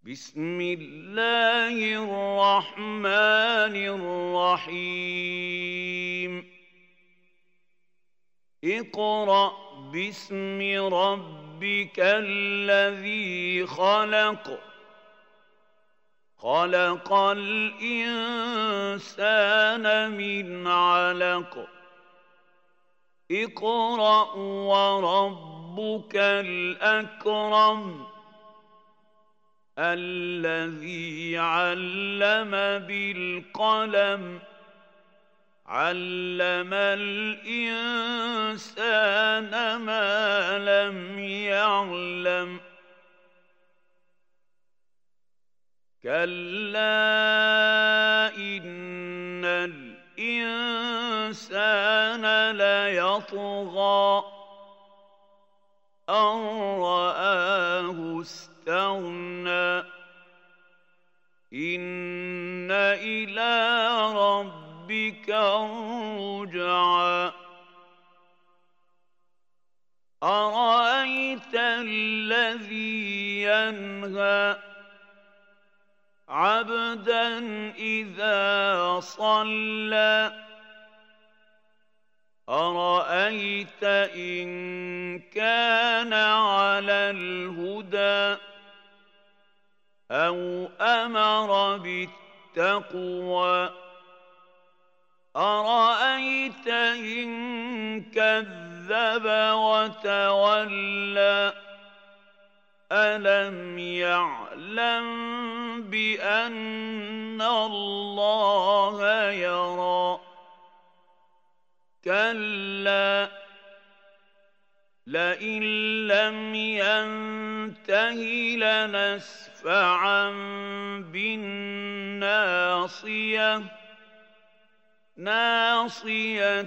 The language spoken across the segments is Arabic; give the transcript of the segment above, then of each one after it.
بسم الله الرحمن الرحيم اقرأ باسم ربك الذي خلق خلق الإنسان من علق اقرأ وربك الأكرم الذي علم بالقلم علم الإنسان ما لم يعلم كلا إن الإنسان ليطغى أن رآه استغنى إن إلى ربك الرجعى أرأيت الذي ينهى عبدا إذا صلى أرأيت إن كان على الهدى أو أمر بالتقوى أرأيت إن كذب وتولى ألم يعلم بأن الله يرى كلا لئن لم ينته لنسفعا بالناصية ناصية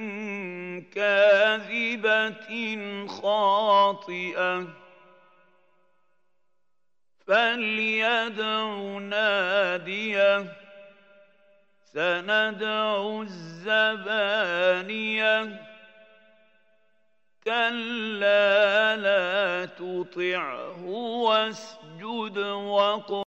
كاذبة خاطئة فليدع ناديه سندع الزبانية كلا لا تطعه واسجد وقل